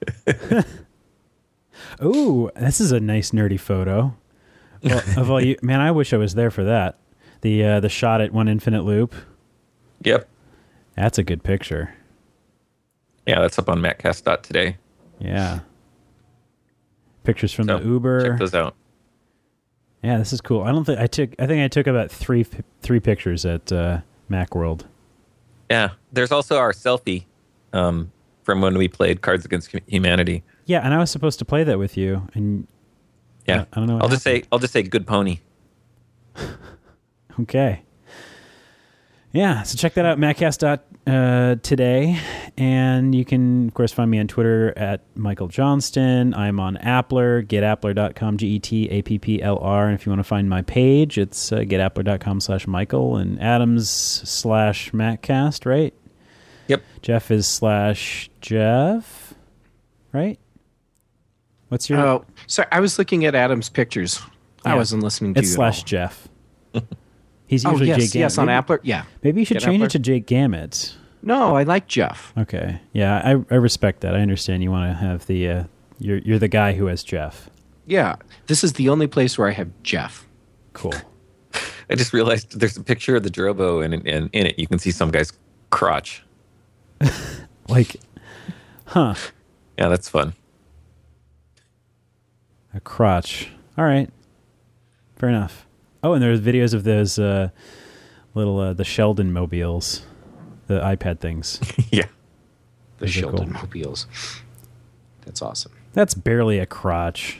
Oh, this is a nice nerdy photo. Well, of all you, man, I wish I was there for that. The shot at One Infinite Loop. Yep. That's a good picture. Yeah, that's up on maccast.today. Yeah. Pictures from the Uber. Check those out. Yeah, this is cool. I think I took about three pictures at Macworld. Yeah, there's also our selfie from when we played Cards Against Humanity. Yeah, and I was supposed to play that with you, and yeah, I don't know. I'll just say good pony. Okay. Yeah, so check that out, mattcast.today. And you can, of course, find me on Twitter at Michael Johnston. I'm on Appler, getappler.com, GETAPPLR. And if you want to find my page, it's getappler.com/Michael and Adams/Mattcast, right? Yep. Jeff is /Jeff, right? What's your... Oh, sorry, I was looking at Adam's pictures. Yeah. I wasn't listening to you. It's It's /Jeff. He's usually Jake Gamet. Yes, on Appler. Yeah. Maybe you should change Appler? it to Jake Gamet. No, I like Jeff. Okay. Yeah, I respect that. I understand you want to have the... you're the guy who has Jeff. Yeah. This is the only place where I have Jeff. Cool. I just realized there's a picture of the Drobo, and in it you can see some guy's crotch. Like, huh. Yeah, that's fun. A crotch. All right. Fair enough. Oh, and there's videos of those little the Sheldon mobiles, the iPad things. Yeah. The Those are Sheldon cool. mobiles. That's awesome. That's barely a crotch.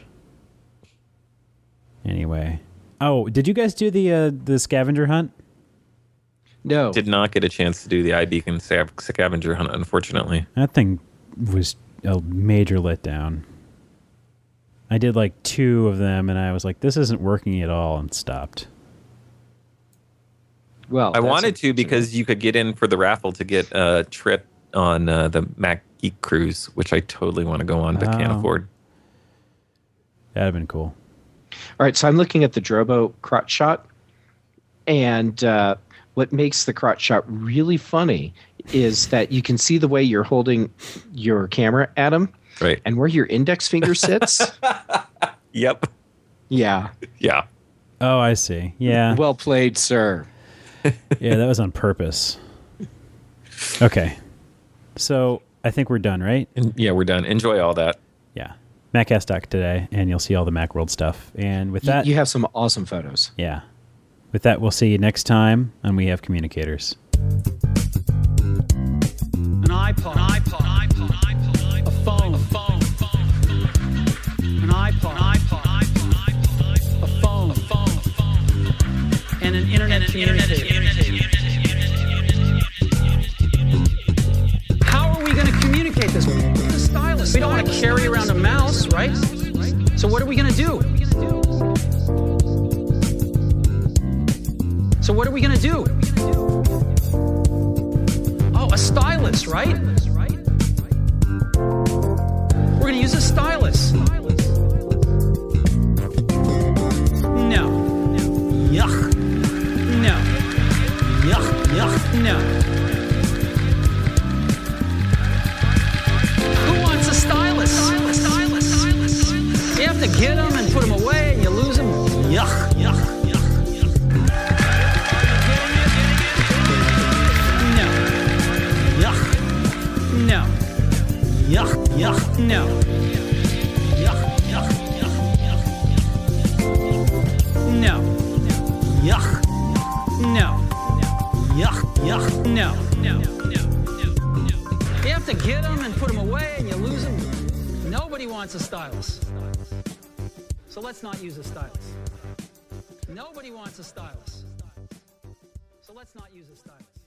Anyway. Oh, did you guys do the scavenger hunt? No. Did not get a chance to do the iBeacon scavenger hunt, unfortunately. That thing was a major letdown. I did like 2 of them, and I was like, this isn't working at all, and stopped. Well, I wanted to because you could get in for the raffle to get a trip on the Mac Geek Cruise, which I totally want to go on but can't afford. That'd have been cool. All right, so I'm looking at the Drobo crotch shot, and what makes the crotch shot really funny is that you can see the way you're holding your camera, Adam, Right. and where your index finger sits. Yep. Yeah. Yeah. Oh, I see. Yeah. Well played, sir. Yeah, that was on purpose. Okay. So I think we're done, right? Yeah, we're done. Enjoy all that. Yeah. Maccast today, and you'll see all the Macworld stuff. And with that... You have some awesome photos. Yeah. With that, we'll see you next time on We Have Communicators. An iPod, a phone, an iPod, a phone, and an internet communicator. How are we going to communicate this? The stylus. We don't want to carry around a mouse, right? So what are we going to do? Oh, a stylus, right? We're going to use a stylus. No. Yuck. No. Yuck. No. Who wants a stylus? You have to get them and put them away and you lose them. Yuck. No. Yuck. No. Yuck. No. Yuck. No. Yuck. No. You have to get them and put them away and you lose them. Nobody wants a stylus. So let's not use a stylus. Nobody wants a stylus. So let's not use a stylus.